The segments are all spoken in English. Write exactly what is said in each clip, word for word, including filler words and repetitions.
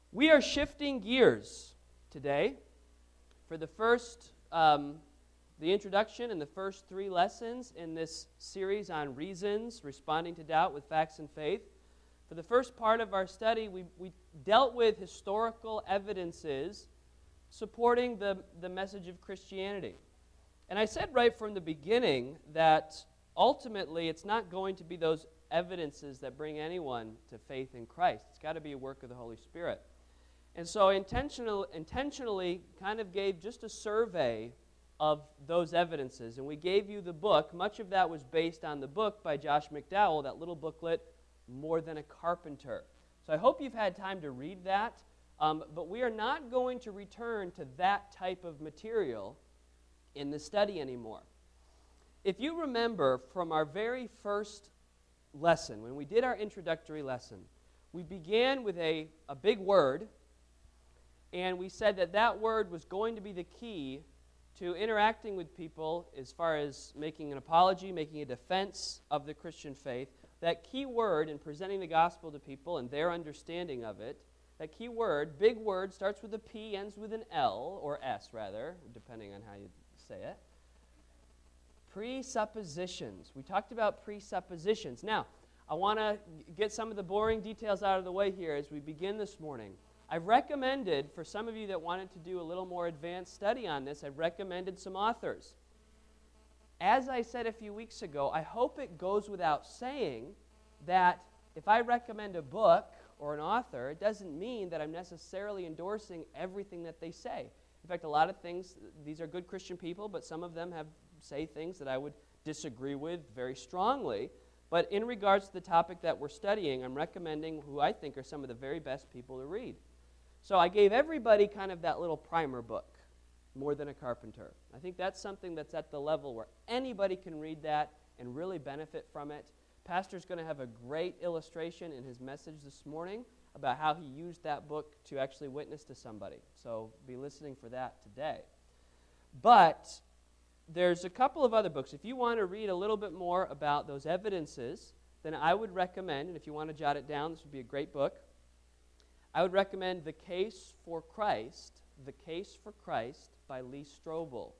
We are shifting gears today for the first, um, the introduction and the first three lessons in this series on reasons, responding to doubt with facts and faith. For the first part of our study, we, we dealt with historical evidences supporting the, the message of Christianity. And I said right from the beginning that ultimately it's not going to be those evidences that bring anyone to faith in Christ. It's got to be a work of the Holy Spirit. And so intentional, intentionally kind of gave just a survey of those evidences. And we gave you the book. Much of that was based on the book by Josh McDowell, that little booklet, More Than a Carpenter. So I hope you've had time to read that. Um, but we are not going to return to that type of material in the study anymore. If you remember from our very first lesson, when we did our introductory lesson, we began with a, a big word, and we said that that word was going to be the key to interacting with people as far as making an apology, making a defense of the Christian faith. That key word in presenting the gospel to people and their understanding of it, that key word, big word, starts with a P, ends with an L, or S rather, depending on how you say it. Presuppositions. We talked about presuppositions. Now, I want to get some of the boring details out of the way here as we begin this morning. I've recommended, for some of you that wanted to do a little more advanced study on this, I've recommended some authors. As I said a few weeks ago, I hope it goes without saying that if I recommend a book or an author, it doesn't mean that I'm necessarily endorsing everything that they say. In fact, a lot of things, these are good Christian people, but some of them have say things that I would disagree with very strongly. But in regards to the topic that we're studying, I'm recommending who I think are some of the very best people to read. So I gave everybody kind of that little primer book, More Than a Carpenter. I think that's something that's at the level where anybody can read that and really benefit from it. Pastor's going to have a great illustration in his message this morning about how he used that book to actually witness to somebody. So be listening for that today. But there's a couple of other books. If you want to read a little bit more about those evidences, then I would recommend, and if you want to jot it down, this would be a great book. I would recommend The Case for Christ, The Case for Christ by Lee Strobel.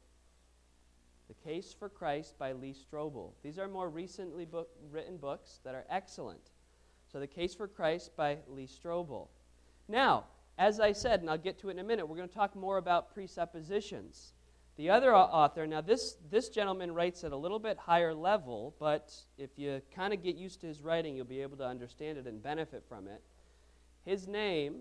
The Case for Christ by Lee Strobel. These are more recently book, written books that are excellent. So The Case for Christ by Lee Strobel. Now, as I said, and I'll get to it in a minute, we're going to talk more about presuppositions. The other author, now this, this gentleman writes at a little bit higher level, but if you kind of get used to his writing, you'll be able to understand it and benefit from it. His name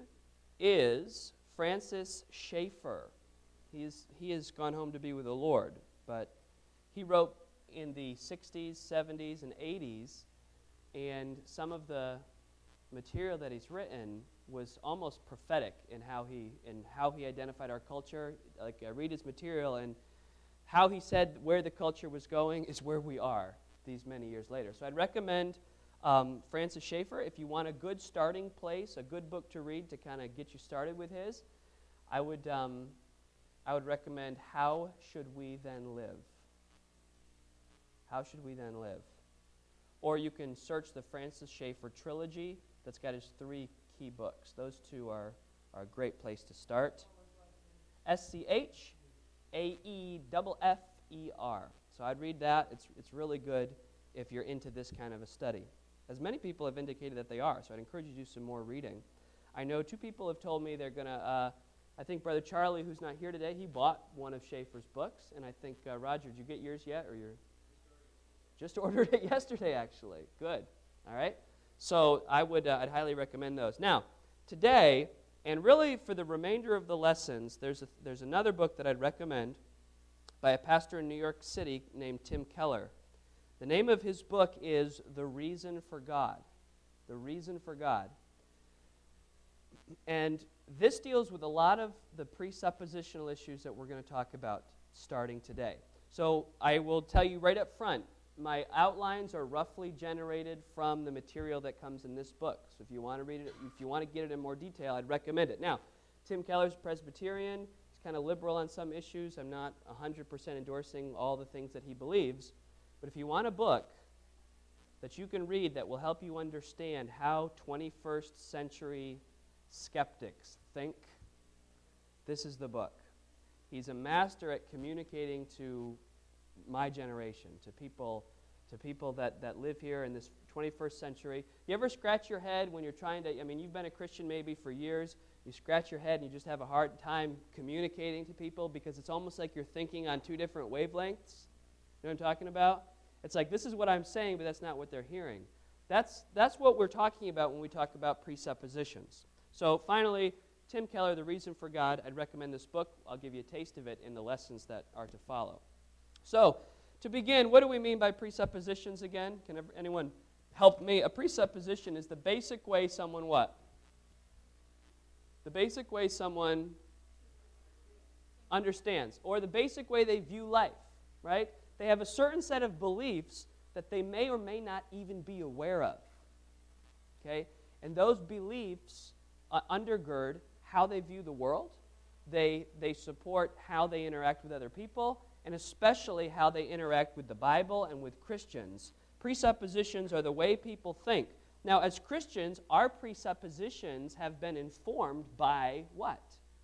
is Francis Schaeffer. He's, he has gone home to be with the Lord, but he wrote in the sixties, seventies, and eighties, and some of the material that he's written was almost prophetic in how he in how he identified our culture. Like I read his material, and how he said where the culture was going is where we are these many years later. So I'd recommend um, Francis Schaeffer if you want a good starting place, a good book to read to kind of get you started with his. I would um, I would recommend How Should We Then Live? How Should We Then Live? Or you can search the Francis Schaeffer trilogy that's got his three key books. Those two are, are a great place to start. S C H A E F F E R. So I'd read that. It's, it's really good if you're into this kind of a study. As many people have indicated that they are, so I'd encourage you to do some more reading. I know two people have told me they're going to, uh, I think Brother Charlie, who's not here today, he bought one of Schaeffer's books, and I think, uh, Roger, did you get yours yet? Or you're just ordered it yesterday, actually. Good. All right. So I would, uh, I'd highly recommend those. Now, today, and really for the remainder of the lessons, there's a, there's another book that I'd recommend by a pastor in New York City named Tim Keller. The name of his book is The Reason for God. The Reason for God. And this deals with a lot of the presuppositional issues that we're going to talk about starting today. So I will tell you right up front, my outlines are roughly generated from the material that comes in this book. So if you want to read it, if you want to get it in more detail, I'd recommend it. Now, Tim Keller's Presbyterian. He's kind of liberal on some issues. I'm not one hundred percent endorsing all the things that he believes. But if you want a book that you can read that will help you understand how twenty-first century skeptics think, this is the book. He's a master at communicating to my generation, to people to people that, that live here in this twenty-first century. You ever scratch your head when you're trying to, I mean, you've been a Christian maybe for years, you scratch your head and you just have a hard time communicating to people because it's almost like you're thinking on two different wavelengths? You know what I'm talking about? It's like, this is what I'm saying, but that's not what they're hearing. That's, that's what we're talking about when we talk about presuppositions. So finally, Tim Keller, The Reason for God. I'd recommend this book. I'll give you a taste of it in the lessons that are to follow. So, to begin, what do we mean by presuppositions again? Can anyone help me? A presupposition is the basic way someone what? The basic way someone understands, or the basic way they view life, right? They have a certain set of beliefs that they may or may not even be aware of, okay? And those beliefs uh, undergird how they view the world. They, they support how they interact with other people, and especially how they interact with the Bible and with Christians. Presuppositions are the way people think. Now, as Christians, our presuppositions have been informed by what?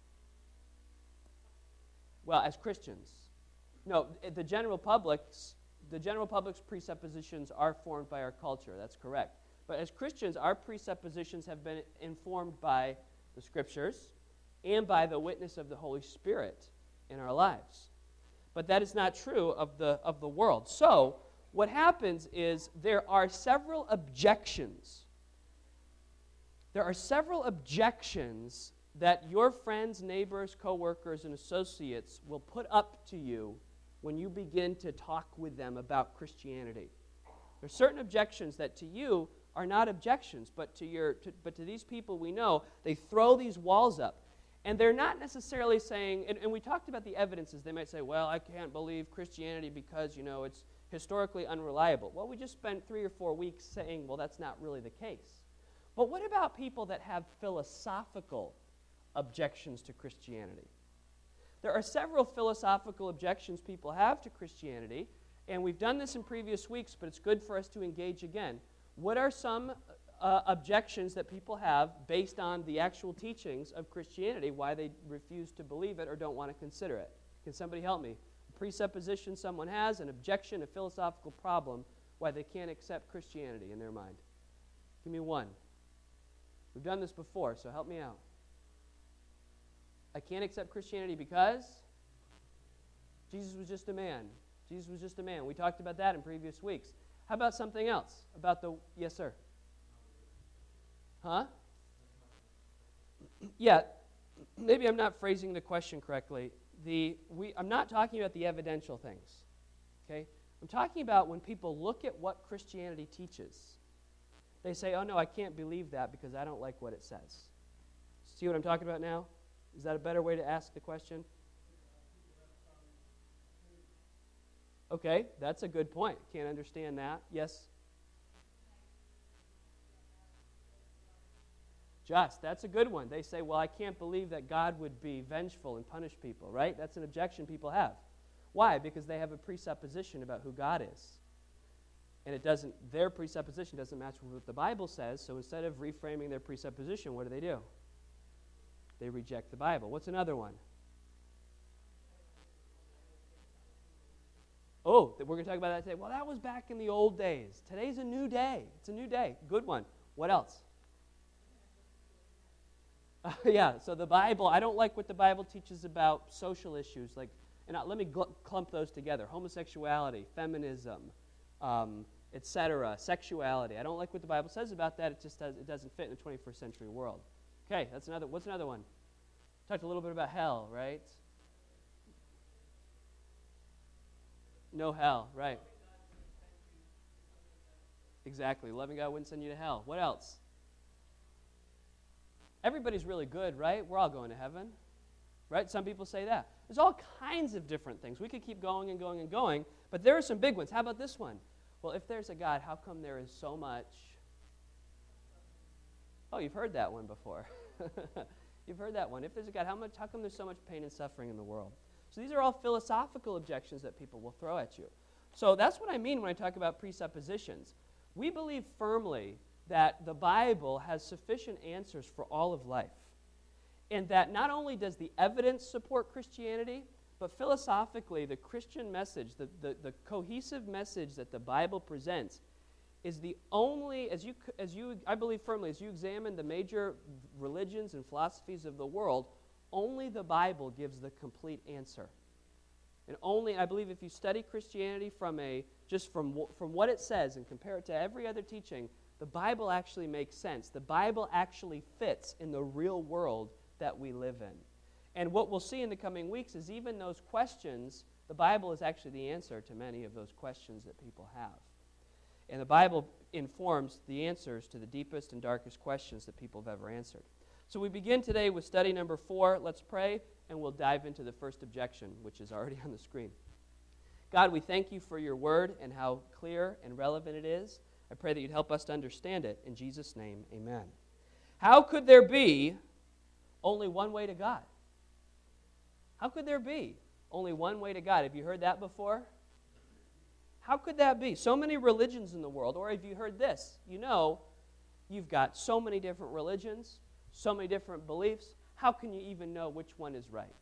Well, as Christians. No, the general public's, the general public's presuppositions are formed by our culture. That's correct. But as Christians, our presuppositions have been informed by the Scriptures and by the witness of the Holy Spirit in our lives. But that is not true of the, of the world. So, what happens is there are several objections. There are several objections that your friends, neighbors, coworkers, and associates will put up to you when you begin to talk with them about Christianity. There are certain objections that to you are not objections, but to your, to, but to these people we know, they throw these walls up. And they're not necessarily saying, and, and we talked about the evidences. They might say, well, I can't believe Christianity because, you know, it's historically unreliable. Well, we just spent three or four weeks saying, well, that's not really the case. But what about people that have philosophical objections to Christianity? There are several philosophical objections people have to Christianity, and we've done this in previous weeks, but it's good for us to engage again. What are some Uh, objections that people have based on the actual teachings of Christianity, why they refuse to believe it or don't want to consider it? Can somebody help me? A presupposition someone has, an objection, a philosophical problem, why they can't accept Christianity in their mind. Give me one. We've done this before, so help me out. I can't accept Christianity because Jesus was just a man. Jesus was just a man. We talked about that in previous weeks. How about something else? About the, yes, sir? Huh? Yeah, maybe I'm not phrasing the question correctly. The we I'm not talking about the evidential things. Okay? I'm talking about when people look at what Christianity teaches. They say, "Oh no, I can't believe that because I don't like what it says." See what I'm talking about now? Is that a better way to ask the question? Okay, that's a good point. Can't understand that. Yes? Just, that's a good one. They say, well, I can't believe that God would be vengeful and punish people, right? That's an objection people have. Why? Because they have a presupposition about who God is. And it doesn't, their presupposition doesn't match with what the Bible says, so instead of reframing their presupposition, what do they do? They reject the Bible. What's another one? Oh, we're going to talk about that today. Well, that was back in the old days. Today's a new day. It's a new day. Good one. What else? Uh, yeah, so the Bible, I don't like what the Bible teaches about social issues. Like, and uh, let me gl- clump those together. Homosexuality, feminism, um, et cetera, sexuality. I don't like what the Bible says about that. It just does, it doesn't fit in the twenty-first century world. Okay, that's another. What's another one? Talked a little bit about hell, right? No hell, right. Exactly. Loving God wouldn't send you to hell. What else? Everybody's really good, right? We're all going to heaven, right? Some people say that. There's all kinds of different things. We could keep going and going and going, but there are some big ones. How about this one? Well, if there's a God, how come there is so much? Oh, you've heard that one before. You've heard that one. If there's a God, how much? How come there's so much pain and suffering in the world? So these are all philosophical objections that people will throw at you. So that's what I mean when I talk about presuppositions. We believe firmly that the Bible has sufficient answers for all of life. And that not only does the evidence support Christianity, but philosophically, the Christian message, the, the, the cohesive message that the Bible presents, is the only, as you, as you, I believe firmly, as you examine the major religions and philosophies of the world, only the Bible gives the complete answer. And only, I believe, if you study Christianity from a just from from what it says and compare it to every other teaching, the Bible actually makes sense. The Bible actually fits in the real world that we live in. And what we'll see in the coming weeks is even those questions, the Bible is actually the answer to many of those questions that people have. And the Bible informs the answers to the deepest and darkest questions that people have ever answered. So we begin today with study number four. Let's pray, and we'll dive into the first objection, which is already on the screen. God, we thank you for your word and how clear and relevant it is. I pray that you'd help us to understand it. In Jesus' name, amen. How could there be only one way to God? How could there be only one way to God? Have you heard that before? How could that be? So many religions in the world. Or have you heard this? You know, you've got so many different religions, so many different beliefs. How can you even know which one is right?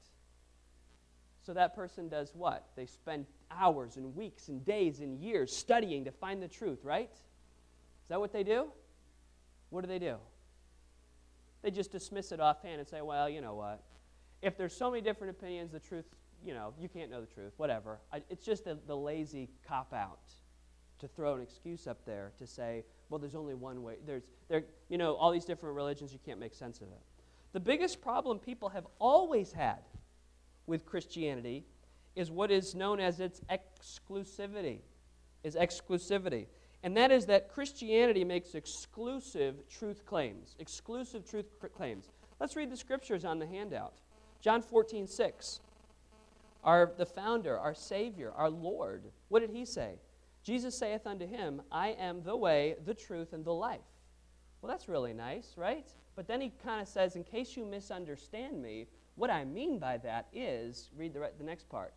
So that person does what? They spend hours and weeks and days and years studying to find the truth, right? Is that what they do? What do they do? They just dismiss it offhand and say, well, you know what? If there's so many different opinions, the truth, you know, you can't know the truth, whatever. I, it's just the, the lazy cop-out to throw an excuse up there to say, well, there's only one way. There's, there, you know, all these different religions, you can't make sense of it. The biggest problem people have always had with Christianity is what is known as its exclusivity, is exclusivity. And that is that Christianity makes exclusive truth claims, exclusive truth claims. Let's read the scriptures on the handout. John fourteen six. Our, the founder, our Savior, our Lord, what did he say? Jesus saith unto him, I am the way, the truth, and the life. Well, that's really nice, right? But then he kind of says, in case you misunderstand me, what I mean by that is, read the, the next part.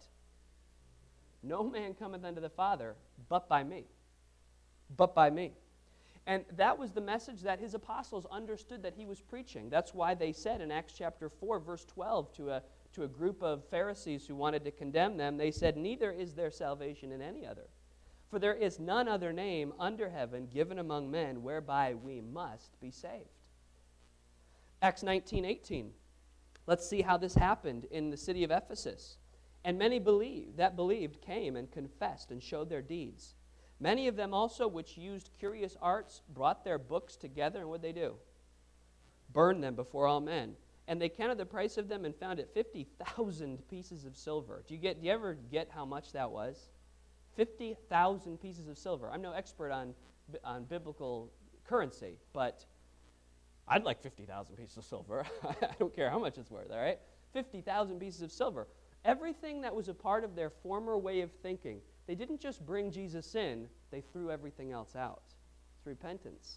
No man cometh unto the Father but by me. But by me. And that was the message that his apostles understood that he was preaching. That's why they said in Acts chapter four, verse twelve, to a to a group of Pharisees who wanted to condemn them, they said, neither is there salvation in any other. For there is none other name under heaven given among men whereby we must be saved. Acts nineteen eighteen. Let's see how this happened in the city of Ephesus. And many believed, that believed came and confessed and showed their deeds. Many of them also which used curious arts brought their books together, and what did they do? Burned them before all men. And they counted the price of them and found it fifty thousand pieces of silver. Do you get? Do you ever get how much that was? fifty thousand pieces of silver. I'm no expert on, on biblical currency, but I'd like fifty thousand pieces of silver. I don't care how much it's worth, all right? fifty thousand pieces of silver. Everything that was a part of their former way of thinking, they didn't just bring Jesus in, they threw everything else out. It's repentance.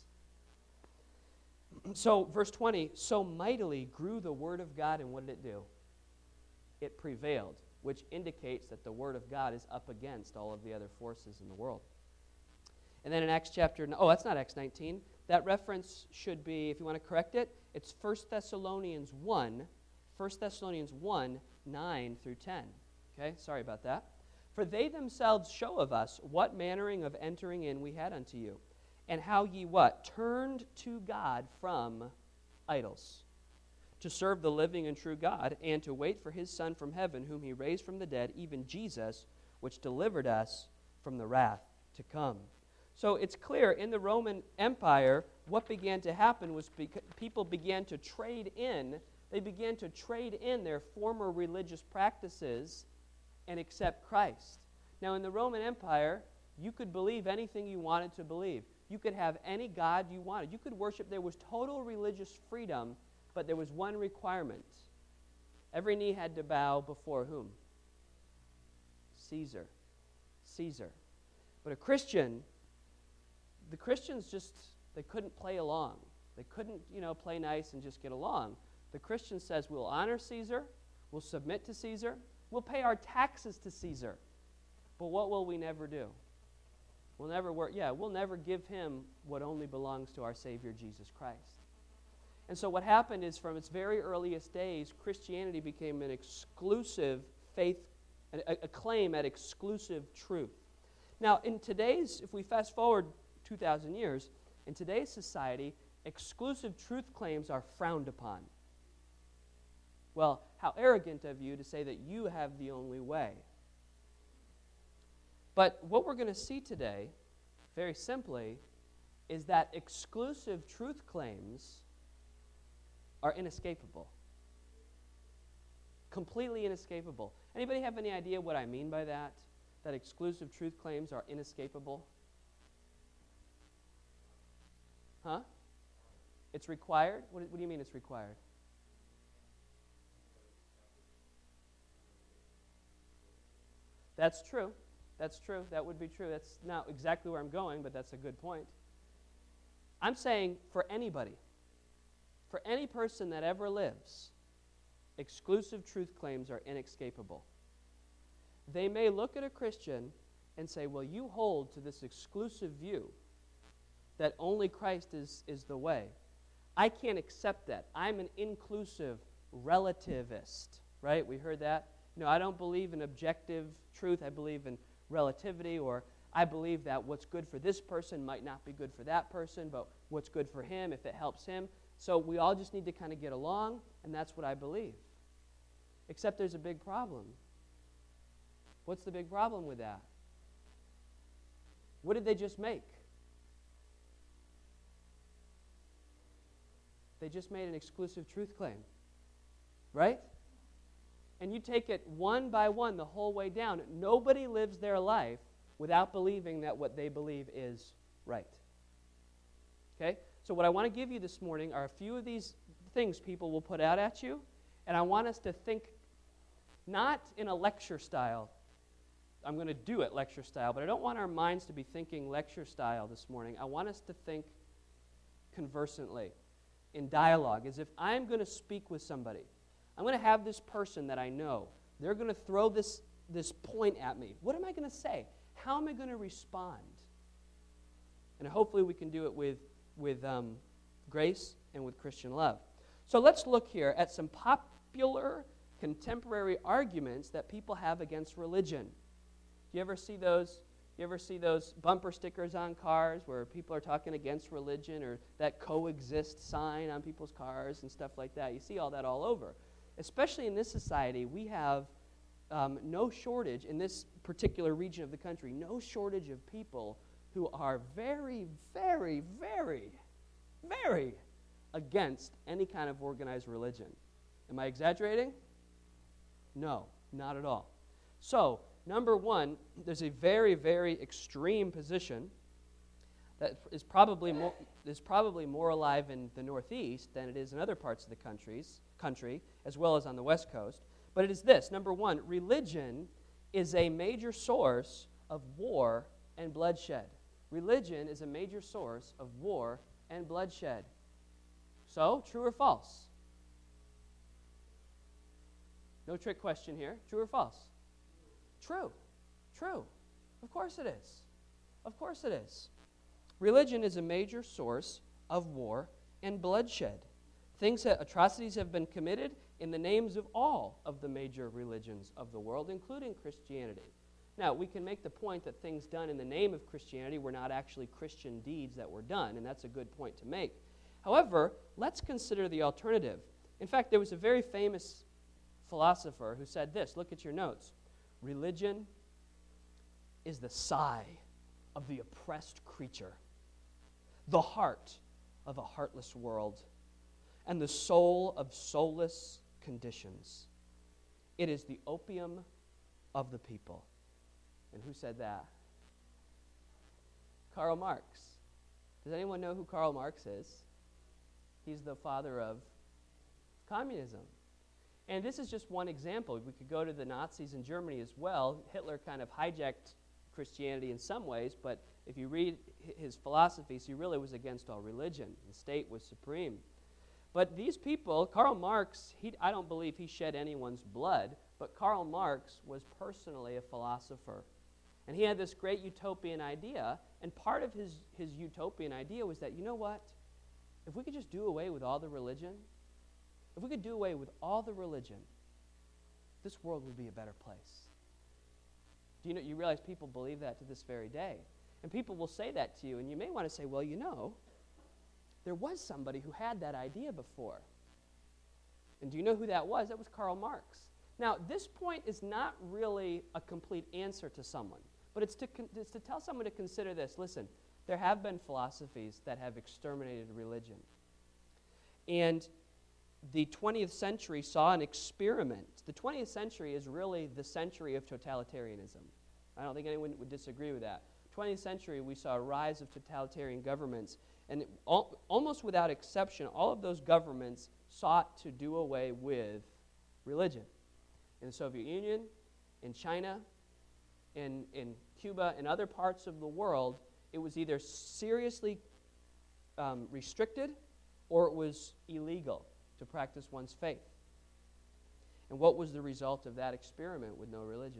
So, verse twenty, so mightily grew the word of God, and what did it do? It prevailed, which indicates that the word of God is up against all of the other forces in the world. And then in Acts chapter, oh, that's not Acts nineteen. That reference should be, if you want to correct it, it's First Thessalonians one, First Thessalonians one, nine through ten. Okay, sorry about that. For they themselves show of us what mannering of entering in we had unto you, and how ye what? Turned to God from idols, to serve the living and true God, and to wait for his Son from heaven, whom he raised from the dead, even Jesus, which delivered us from the wrath to come. So it's clear, in the Roman Empire, what began to happen was beca- people began to trade in, they began to trade in their former religious practices and accept Christ. Now, in the Roman Empire, you could believe anything you wanted to believe. You could have any god you wanted. You could worship. There was total religious freedom, but there was one requirement. Every knee had to bow before whom? Caesar. Caesar. But a Christian, the Christians just, they couldn't play along. They couldn't, you know, play nice and just get along. The Christian says, we'll honor Caesar, we'll submit to Caesar, we'll pay our taxes to Caesar. But what will we never do? We'll never work, yeah, we'll never give him what only belongs to our Savior Jesus Christ. And so what happened is from its very earliest days, Christianity became an exclusive faith, a, a claim at exclusive truth. Now, in today's, if we fast forward two thousand years, in today's society, exclusive truth claims are frowned upon. Well, how arrogant of you to say that you have the only way. But what we're going to see today, very simply, is that exclusive truth claims are inescapable. Completely inescapable. Anybody have any idea what I mean by that? That exclusive truth claims are inescapable? Huh? It's required? What, what do you mean it's required? That's true. That's true. That would be true. That's not exactly where I'm going, but that's a good point. I'm saying for anybody, for any person that ever lives, exclusive truth claims are inescapable. They may look at a Christian and say, well, you hold to this exclusive view that only Christ is, is the way. I can't accept that. I'm an inclusive relativist, right? We heard that. You know, I don't believe in objective truth. I believe in relativity, or I believe that what's good for this person might not be good for that person, but what's good for him if it helps him. So we all just need to kind of get along, and that's what I believe. Except there's a big problem. What's the big problem with that? What did they just make? They just made an exclusive truth claim, right? And you take it one by one the whole way down. Nobody lives their life without believing that what they believe is right. Okay? So what I want to give you this morning are a few of these things people will put out at you, and I want us to think not in a lecture style. I'm going to do it lecture style, but I don't want our minds to be thinking lecture style this morning. I want us to think conversantly, in dialogue, as if I'm going to speak with somebody. I'm going to have this person that I know. They're going to throw this, this point at me. What am I going to say? How am I going to respond? And hopefully we can do it with, with um, grace and with Christian love. So let's look here at some popular contemporary arguments that people have against religion. Do you ever see those? You ever see those bumper stickers on cars where people are talking against religion, or that coexist sign on people's cars and stuff like that? You see all that all over. Especially in this society, we have um, no shortage, in this particular region of the country, no shortage of people who are very, very, very, very against any kind of organized religion. Am I exaggerating? No, not at all. So, number one, there's a very, very extreme position that is probably more, is probably more alive in the Northeast than it is in other parts of the countries, country, as well as on the West Coast. But it is this. Number one, religion is a major source of war and bloodshed. Religion is a major source of war and bloodshed. So, true or false? No trick question here. True or false? True. True. Of course it is. Of course it is. Religion is a major source of war and bloodshed. Things that atrocities have been committed in the names of all of the major religions of the world, including Christianity. Now, we can make the point that things done in the name of Christianity were not actually Christian deeds that were done, and that's a good point to make. However, let's consider the alternative. In fact, there was a very famous philosopher who said this. Look at your notes. Religion is the sigh of the oppressed creature, the heart of a heartless world, and the soul of soulless conditions. It is the opium of the people. And who said that? Karl Marx. Does anyone know who Karl Marx is? He's the father of communism. And this is just one example. We could go to the Nazis in Germany as well. Hitler kind of hijacked Christianity in some ways, but if you read his philosophies, he really was against all religion. The state was supreme. But these people, Karl Marx, he, I don't believe he shed anyone's blood, but Karl Marx was personally a philosopher. And he had this great utopian idea And part of his, his utopian idea was that, you know what? If we could just do away with all the religion, if we could do away with all the religion, this world would be a better place. Do you know, you realize people believe that to this very day. And people will say that to you, and you may want to say, well, you know, there was somebody who had that idea before. And do you know who that was? That was Karl Marx. Now, this point is not really a complete answer to someone, but it's to, con- it's to tell someone to consider this. Listen, there have been philosophies that have exterminated religion. And the twentieth century saw an experiment. The twentieth century is really the century of totalitarianism. I don't think anyone would disagree with that. twentieth century, we saw a rise of totalitarian governments, and it, al- almost without exception, all of those governments sought to do away with religion. In the Soviet Union, in China, in, in Cuba, and other parts of the world, it was either seriously um, restricted or it was illegal to practice one's faith. And what was the result of that experiment with no religion?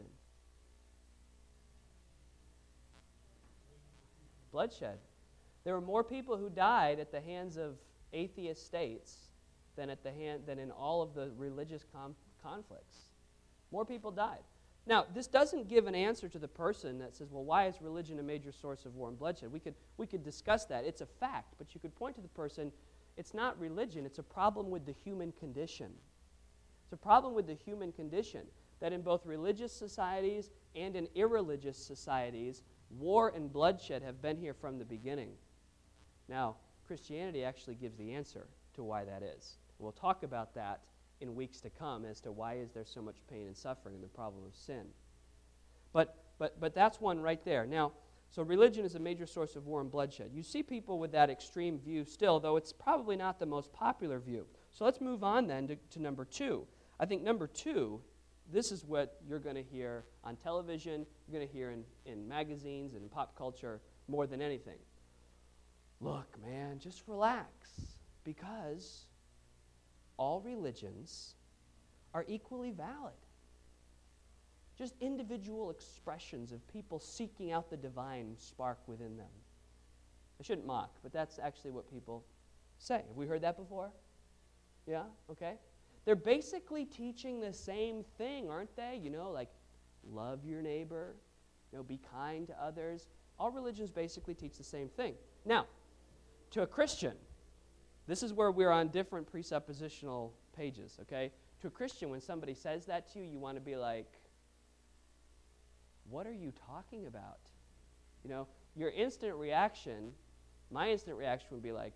Bloodshed. There were more people who died at the hands of atheist states than at the hand than in all of the religious com- conflicts. More people died. Now, this doesn't give an answer to the person that says, well, why is religion a major source of war and bloodshed? We could, we could discuss that. It's a fact, but you could point to the person, it's not religion, it's a problem with the human condition. It's a problem with the human condition that in both religious societies and in irreligious societies, war and bloodshed have been here from the beginning. Now, Christianity actually gives the answer to why that is. We'll talk about that in weeks to come as to why is there so much pain and suffering and the problem of sin. But, but, but that's one right there. Now, so religion is a major source of war and bloodshed. You see people with that extreme view still, though it's probably not the most popular view. So let's move on then to, to number two. I think number two, this is what you're going to hear on television, you're going to hear in, in magazines and in pop culture more than anything. Look, man, just relax, because all religions are equally valid. Just individual expressions of people seeking out the divine spark within them. I shouldn't mock, but that's actually what people say. Have we heard that before? Yeah? Okay. They're basically teaching the same thing, aren't they? You know, like love your neighbor, you know, be kind to others. All religions basically teach the same thing. Now, to a Christian, this is where we're on different presuppositional pages, okay? To a Christian, when somebody says that to you, you want to be like, what are you talking about? You know, your instant reaction, my instant reaction would be like,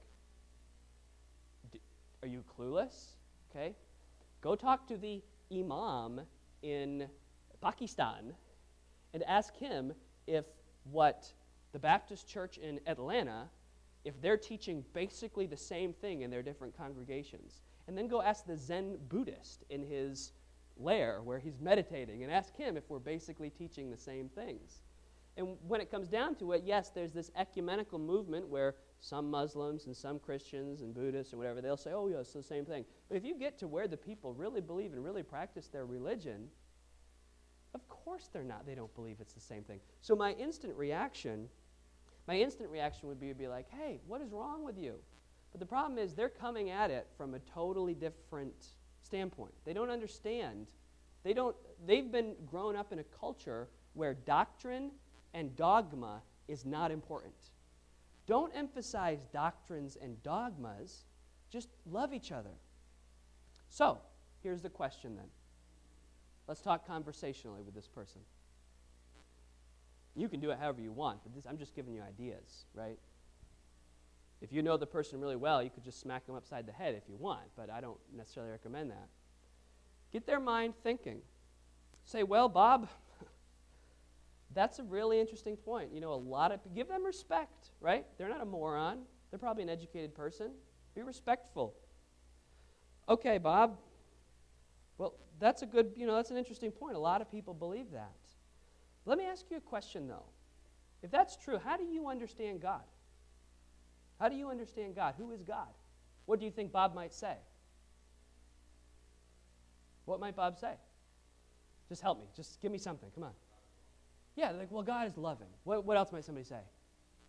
are you clueless? Okay? Go talk to the imam in Pakistan and ask him if what the Baptist church in Atlanta, if they're teaching basically the same thing in their different congregations. And then go ask the Zen Buddhist in his lair where he's meditating and ask him if we're basically teaching the same things. And when it comes down to it, yes, there's this ecumenical movement where some Muslims and some Christians and Buddhists and whatever, they'll say, oh, yeah, it's the same thing. But if you get to where the people really believe and really practice their religion, of course they're not. They don't believe it's the same thing. So my instant reaction, my instant reaction would be to be like, hey, what is wrong with you? But the problem is they're coming at it from a totally different standpoint. They don't understand. They don't, they've been grown up in a culture where doctrine and dogma is not important. Don't emphasize doctrines and dogmas. Just love each other. So, here's the question then. Let's talk conversationally with this person. You can do it however you want, but this, I'm just giving you ideas, right? If you know the person really well, you could just smack them upside the head if you want, but I don't necessarily recommend that. Get their mind thinking. Say, well, Bob, that's a really interesting point. You know, a lot of, give them respect, right? They're not a moron. They're probably an educated person. Be respectful. Okay, Bob. Well, that's a good, you know, that's an interesting point. A lot of people believe that. Let me ask you a question, though. If that's true, how do you understand God? How do you understand God? Who is God? What do you think Bob might say? What might Bob say? Just help me. Just give me something. Come on. Yeah, like, well, God is loving. What, what else might somebody say?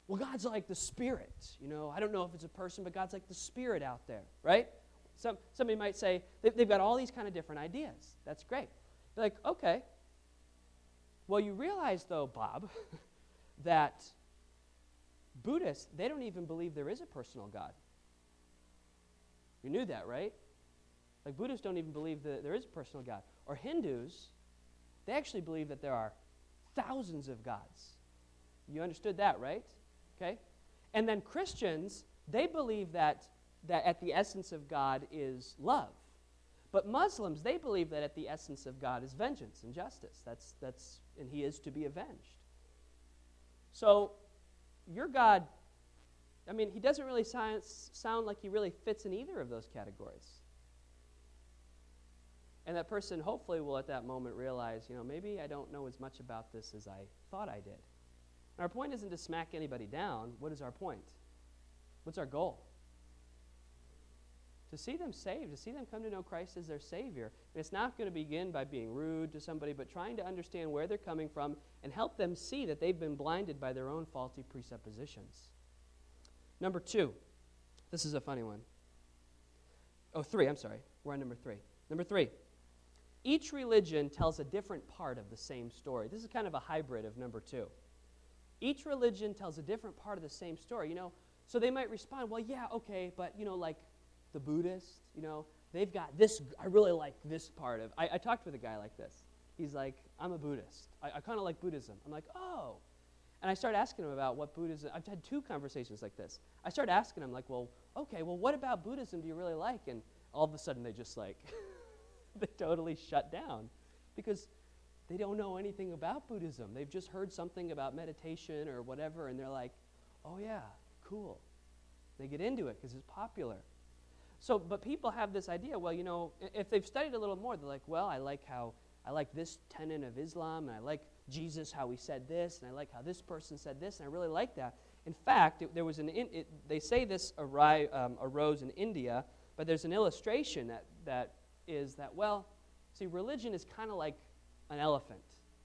well, God's like the Spirit. You know, I don't know if it's a person, but God's like the Spirit out there, right? Some, somebody might say, they, they've got all these kind of different ideas. That's great. You're like, okay. Well, you realize, though, Bob, that Buddhists, they don't even believe there is a personal God. You knew that, right? Like, Buddhists don't even believe that there is a personal God. Or Hindus, they actually believe that there are thousands of gods. You understood that, right? Okay? And then Christians, they believe that, that at the essence of God is love. But Muslims, they believe that at the essence of God is vengeance and justice. That's, that's, and he is to be avenged. So, your God, I mean, he doesn't really sound, sound like he really fits in either of those categories. And that person hopefully will at that moment realize, you know, maybe I don't know as much about this as I thought I did. And our point isn't to smack anybody down. What is our point? What's our goal? To see them saved, to see them come to know Christ as their Savior. And it's not going to begin by being rude to somebody, but trying to understand where they're coming from and help them see that they've been blinded by their own faulty presuppositions. Number two. This is a funny one. Oh, three, I'm sorry. We're on number three. Number three. Each religion tells a different part of the same story. This is kind of a hybrid of number two. Each religion tells a different part of the same story. You know, so they might respond, well, yeah, okay, but, you know, like the Buddhists, you know, they've got this, I really like this part of, I, I talked with a guy like this. He's like, I'm a Buddhist. I, I kind of like Buddhism. I'm like, oh. And I started asking him about what Buddhism, I've had two conversations like this. I started asking him, like, well, okay, well, what about Buddhism do you really like? And all of a sudden they just like, they totally shut down because they don't know anything about Buddhism. They've just heard something about meditation or whatever, and they're like, oh yeah, cool. They get into it because it's popular. So, but people have this idea, well, you know, if they've studied a little more, they're like, well, I like how, I like this tenet of Islam, and I like Jesus, how he said this, and I like how this person said this, and I really like that. In fact, it, there was an, in, it, they say this arri, um, arose in India, but there's an illustration that, that is that, well, see, religion is kind of like an elephant.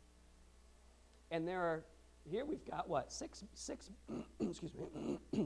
And there are, here we've got what, six, six, excuse me,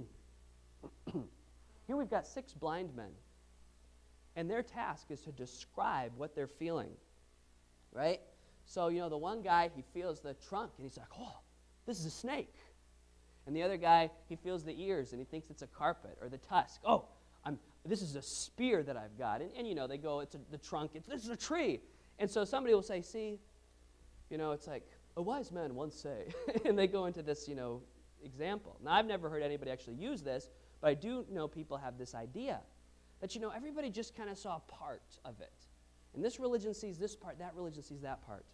here we've got six blind men. And their task is to describe what they're feeling, right? So, you know, the one guy, he feels the trunk, and he's like, oh, this is a snake. And the other guy, he feels the ears, and he thinks it's a carpet, or the tusk. Oh, I'm, this is a spear that I've got. And, and you know, they go, it's a, the trunk, it's, this is a tree. And so somebody will say, see, you know, it's like, a wise man once say, and they go into this, you know, example. Now, I've never heard anybody actually use this, but I do know people have this idea that, you know, everybody just kind of saw part of it. And this religion sees this part, that religion sees that part.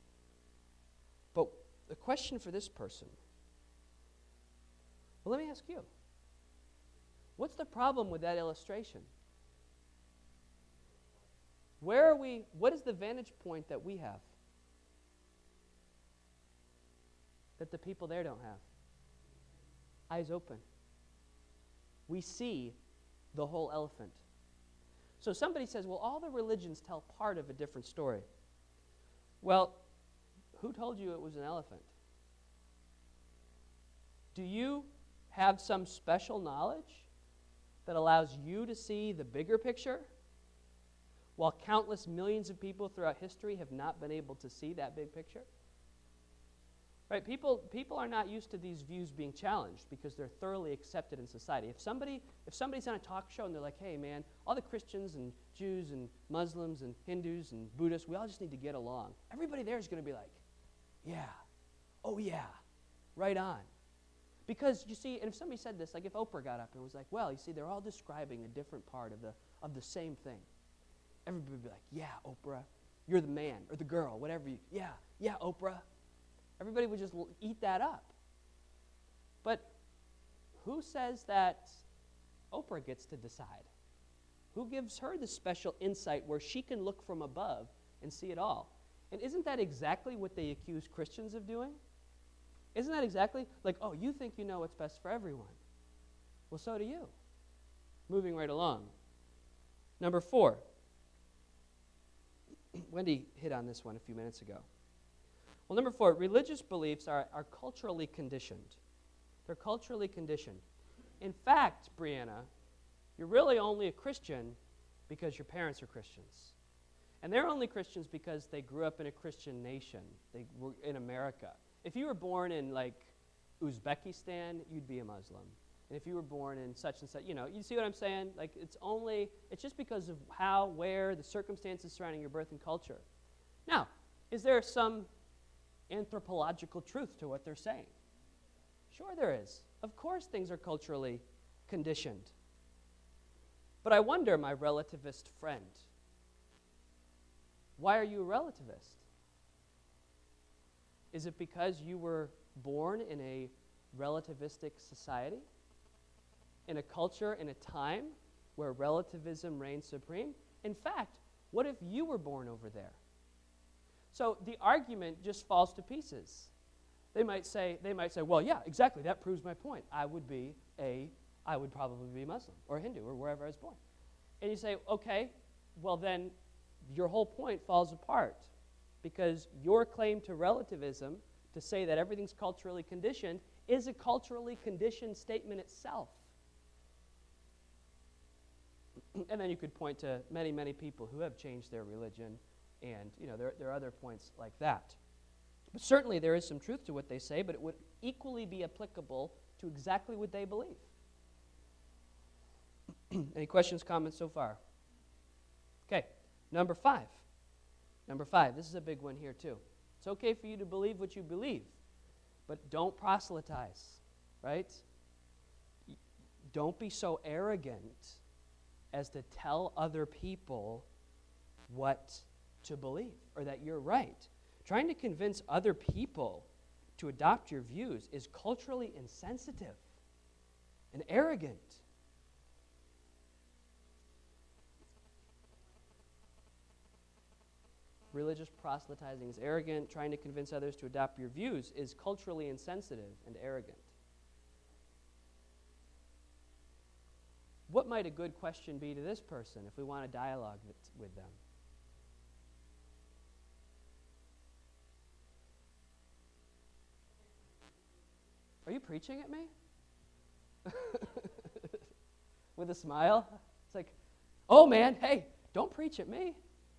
But the question for this person, well, let me ask you, what's the problem with that illustration? Where are we, what is the vantage point that we have that the people there don't have? Eyes open. We see the whole elephant. So somebody says, well, all the religions tell part of a different story. Well, who told you it was an elephant? Do you have some special knowledge that allows you to see the bigger picture, while countless millions of people throughout history have not been able to see that big picture? Right? People, people are not used to these views being challenged because they're thoroughly accepted in society. If somebody, if somebody's on a talk show and they're like, hey, man, all the Christians and Jews and Muslims and Hindus and Buddhists, we all just need to get along. Everybody there is going to be like, yeah, oh yeah, right on. Because, you see, and if somebody said this, like if Oprah got up and was like, well, you see, they're all describing a different part of the, of the same thing. Everybody would be like, yeah, Oprah, you're the man or the girl, whatever you, yeah, yeah, Oprah. Everybody would just eat that up. But who says that Oprah gets to decide? Who gives her the special insight where she can look from above and see it all? And isn't that exactly what they accuse Christians of doing? Isn't that exactly like, oh, you think you know what's best for everyone? Well, so do you. Moving right along. Number four. Wendy hit on this one a few minutes ago. Well, number four, religious beliefs are, are culturally conditioned. They're culturally conditioned. In fact, Brianna, you're really only a Christian because your parents are Christians. And they're only Christians because they grew up in a Christian nation. They were in America. If you were born in, like, Uzbekistan, you'd be a Muslim. And if you were born in such and such, you know, you see what I'm saying? Like, it's only, it's just because of how, where, the circumstances surrounding your birth and culture. Now, is there some anthropological truth to what they're saying? Sure there is. Of course things are culturally conditioned. But I wonder, my relativist friend, why are you a relativist? Is it because you were born in a relativistic society? In a culture, in a time where relativism reigns supreme? In fact, what if you were born over there? So the argument just falls to pieces. They might say, they might say, well, yeah, exactly, that proves my point. I would be a, I would probably be Muslim or Hindu or wherever I was born. And you say, okay, well then your whole point falls apart because your claim to relativism, to say that everything's culturally conditioned, is a culturally conditioned statement itself. And then you could point to many, many people who have changed their religion, and you know there, there are other points like that. But certainly there is some truth to what they say, but it would equally be applicable to exactly what they believe. Any questions, comments so far? Okay, number five. Number five, this is a big one here too. It's okay for you to believe what you believe, but don't proselytize, right? Don't be so arrogant as to tell other people what to believe or that you're right. Trying to convince other people to adopt your views is culturally insensitive and arrogant. Religious proselytizing is arrogant. Trying to convince others to adopt your views is culturally insensitive and arrogant. What might a good question be to this person if we want to dialogue with, with them? Are you preaching at me? With a smile? It's like, oh man, hey, don't preach at me.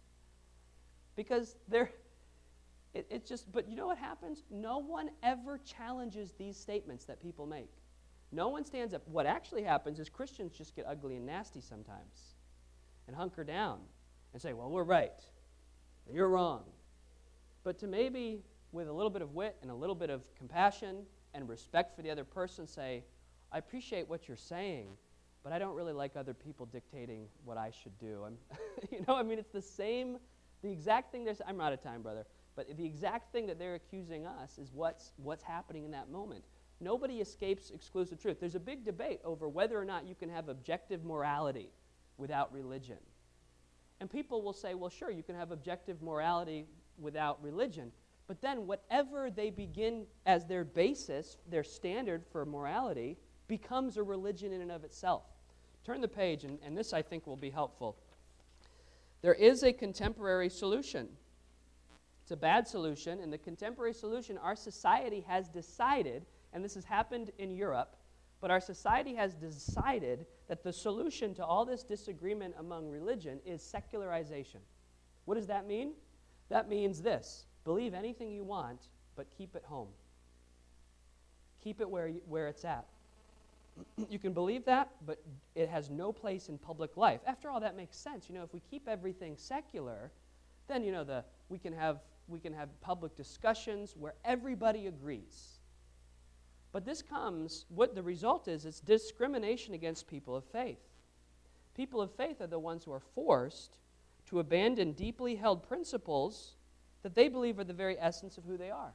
Because they're, it, it's just, but you know what happens? No one ever challenges these statements that people make. No one stands up. What actually happens is Christians just get ugly and nasty sometimes and hunker down and say, well, we're right, and you're wrong. But to maybe, with a little bit of wit and a little bit of compassion and respect for the other person, say, I appreciate what you're saying, but I don't really like other people dictating what I should do. I'm, you know, I mean, it's the same, the exact thing they're saying. I'm out of time, brother. But the exact thing that they're accusing us is what's what's happening in that moment. Nobody escapes exclusive truth. There's a big debate over whether or not you can have objective morality without religion. And people will say, well, sure, you can have objective morality without religion. But then whatever they begin as their basis, their standard for morality, becomes a religion in and of itself. Turn the page, and, and this I think will be helpful. There is a contemporary solution. It's a bad solution, and the contemporary solution, our society has decided, and this has happened in Europe, but our society has decided that the solution to all this disagreement among religion is secularization. What does that mean? That means this: believe anything you want, but keep it home. Keep it where, you, where it's at. You can believe that, but it has no place in public life. After all, that makes sense. You know, if we keep everything secular, then, you know, the we can have we can have public discussions where everybody agrees. But this comes, what the result is, it's discrimination against people of faith. People of faith are the ones who are forced to abandon deeply held principles that they believe are the very essence of who they are.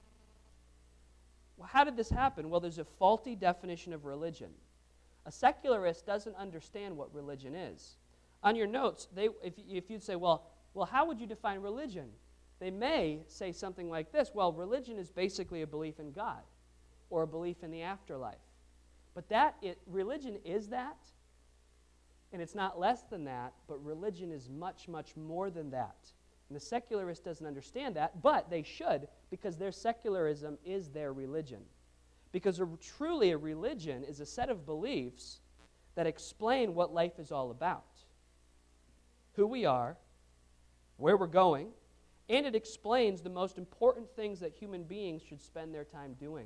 Well, how did this happen? Well, there's a faulty definition of religion. A secularist doesn't understand what religion is. On your notes, they, if, if you'd say, well, well, how would you define religion? They may say something like this: well, religion is basically a belief in God or a belief in the afterlife. But that it, religion is that, and it's not less than that, but religion is much, much more than that. And the secularist doesn't understand that, but they should, because their secularism is their religion. Because a, truly a religion is a set of beliefs that explain what life is all about, who we are, where we're going, and it explains the most important things that human beings should spend their time doing.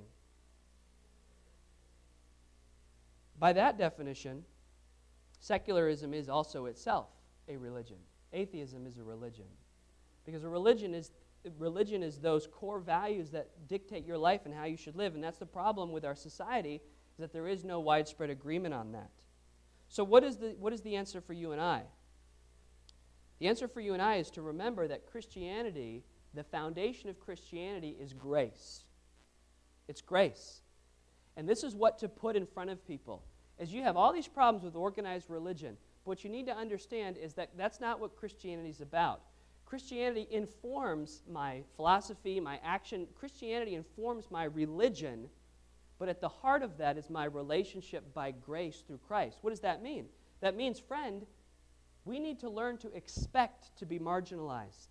By that definition, secularism is also itself a religion. Atheism is a religion. Because a religion is religion is those core values that dictate your life and how you should live. And that's the problem with our society, is that there is no widespread agreement on that. So what is the what is the answer for you and I? The answer for you and I is to remember that Christianity, the foundation of Christianity is grace. It's grace. And this is what to put in front of people. As you have all these problems with organized religion, what you need to understand is that that's not what Christianity is about. Christianity informs my philosophy, my action. Christianity informs my religion, but at the heart of that is my relationship by grace through Christ. What does that mean? That means, friend, we need to learn to expect to be marginalized.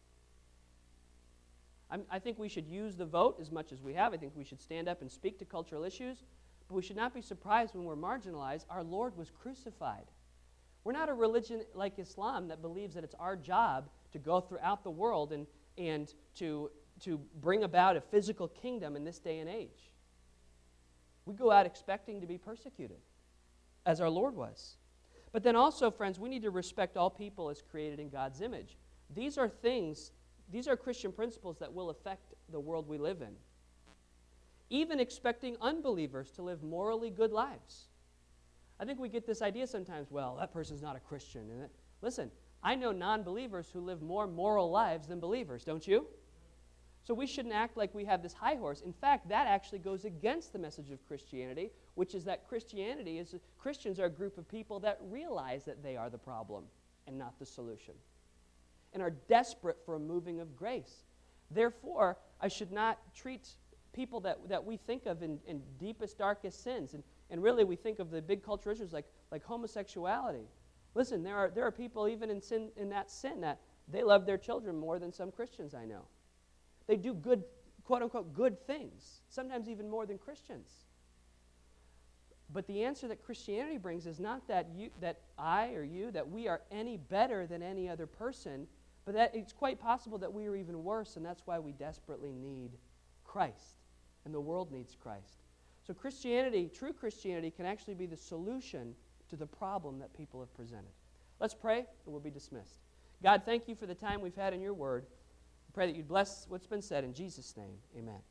I'm, I think we should use the vote as much as we have. I think we should stand up and speak to cultural issues, but we should not be surprised when we're marginalized. Our Lord was crucified. We're not a religion like Islam that believes that it's our job to go throughout the world and, and to, to bring about a physical kingdom in this day and age. We go out expecting to be persecuted, as our Lord was. But then also, friends, we need to respect all people as created in God's image. These are things, these are Christian principles that will affect the world we live in. Even expecting unbelievers to live morally good lives. I think we get this idea sometimes, well, that person's not a Christian. And it, listen, I know non-believers who live more moral lives than believers, don't you? So we shouldn't act like we have this high horse. In fact, that actually goes against the message of Christianity, which is that Christianity is, Christians are a group of people that realize that they are the problem and not the solution, and are desperate for a moving of grace. Therefore, I should not treat people that, that we think of in, in deepest, darkest sins, and, and really we think of the big cultural issues like, like homosexuality. Listen, there are, there are people even in, sin, in that sin that they love their children more than some Christians I know. They do good, quote-unquote, good things, sometimes even more than Christians. But the answer that Christianity brings is not that you, that I or you, that we are any better than any other person, but that it's quite possible that we are even worse, and that's why we desperately need Christ, and the world needs Christ. So Christianity, true Christianity, can actually be the solution to the problem that people have presented. Let's pray, and we'll be dismissed. God, thank you for the time we've had in your word. I pray that you'd bless what's been said. In Jesus' name, amen.